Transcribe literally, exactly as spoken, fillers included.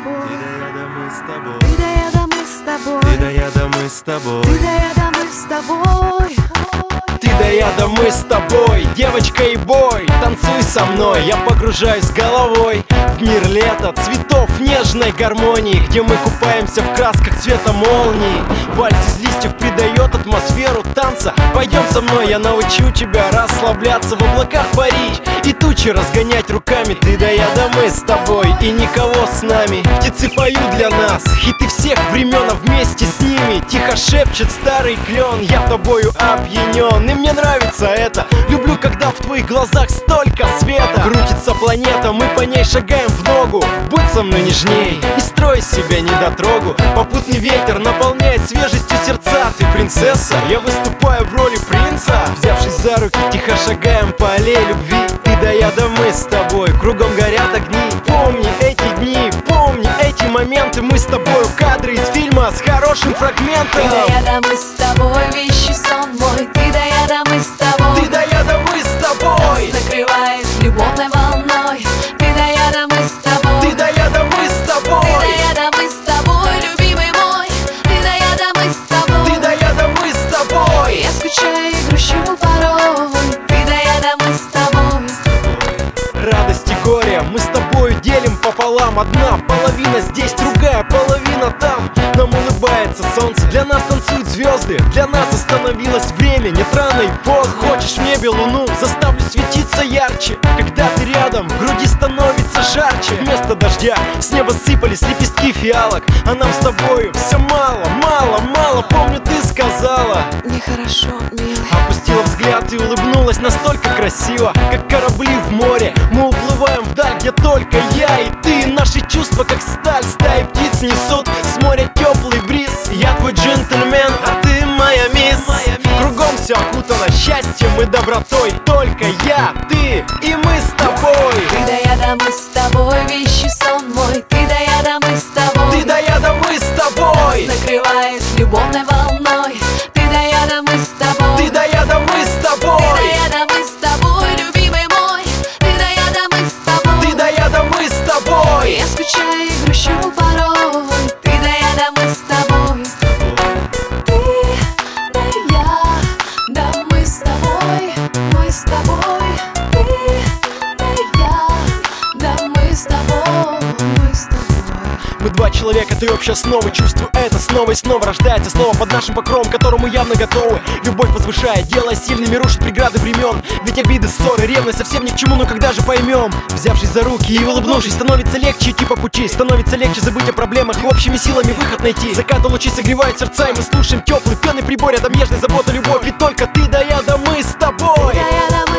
тобой. Ты да я да мы с тобой. Ты да я да мы с тобой. Ты да я да мы с тобой. Ты да я да мы с тобой. Девочка и бой, танцуй со мной. Я погружаюсь головой в мир лета, цветов, нежной гармонии, где мы купаемся в красках цвета молнии. Вальс из листьев придает атмосферу танца. Пойдем со мной, я научу тебя расслабляться, в облаках парить и тучи разгонять руками. Ты да я да мы с тобой, и никого с нами. Птицы поют для нас хиты всех времен, а вместе с ними тихо шепчет старый клен. Я тобою опьянен, и мне нравится это. Люблю, когда в твоих глазах столько света. Крутится планета, мы по ней шагаем в ногу. Будь со мной нежней и строй из себя недотрогу. Попутный ветер наполняет свежестью сердца. Ты принцесса, я выступаю в роли принца. Взявшись за руки, тихо шагаем по аллее любви. Ты да я да мы с тобой, кругом горят огни. Помни эти дни, помни эти моменты. Мы с тобой кадры из фильма с хорошим фрагментом. Ты да я да мы с тобой, вещи сон мой. Ты да я да мы с тобой. Ты да я да мы с тобой. Нас накрывает любовной волной. Ты да я да мы с тобой. Ты да я да мы с тобой. Ты да я да мы с тобой, любимый мой. Ты да я да мы с тобой. Ты да я да мы с тобой. Я скучаю и грущу порой. Ты да я да мы с тобой. Радость и горе мы с тобой делим пополам. Одна половина здесь, другая половина там. Нам улыбается солнце, для нас танцуют звезды. Для нас остановилось время, нет рано и поздно. Хочешь в небе луну, заставлю светиться ярче. Когда ты рядом, в груди становится жарче. Вместо дождя с неба сыпались лепестки фиалок. А нам с тобою все мало, мало, мало. Помню, ты сказала: Нехорошо, милый. опустила взгляд и улыбнулась настолько красиво, как корабли в море. Мы уплываем вдаль, где только я и ты. Наши чувства как сталь, стаи птиц несут с моря теплый бриз. Я твой джентльмен, а ты моя мисс. Кругом все окутано счастьем и добротой. Только я, ты и мы с тобой. Ты да я да мы с тобой, вещи сон мой. Ты да я да мы с тобой. Ты да я да мы с тобой. Нас накрывает любовной волной. Ты да я да мы с тобой. Ты да я да мы с тобой. Ты да я да мы с тобой, любимый мой. Ты да я да мы с тобой. Ты да я да мы с тобой. Я скучаю и грущу порой. Ты да я да мы с тобой. Ты да я да мы с тобой. Мы с тобой. Ты да я да мы с тобой. Мы с тобой. Мы два человека, ты общая основа. Чувствую это снова и снова. Рождается слово под нашим покровом, к которому явно готовы. Любовь возвышает, делая сильными, рушит преграды времен. Ведь обиды, ссоры, ревность совсем ни к чему, но когда же поймем? Взявшись за руки и улыбнувшись, становится легче идти по пути. Становится легче забыть о проблемах и общими силами выход найти. Заката лучи согревают сердца, и мы слушаем теплый пенный прибор. Рядом нежная забота, любовь, ведь только ты да я да мы с тобой. Ты да я да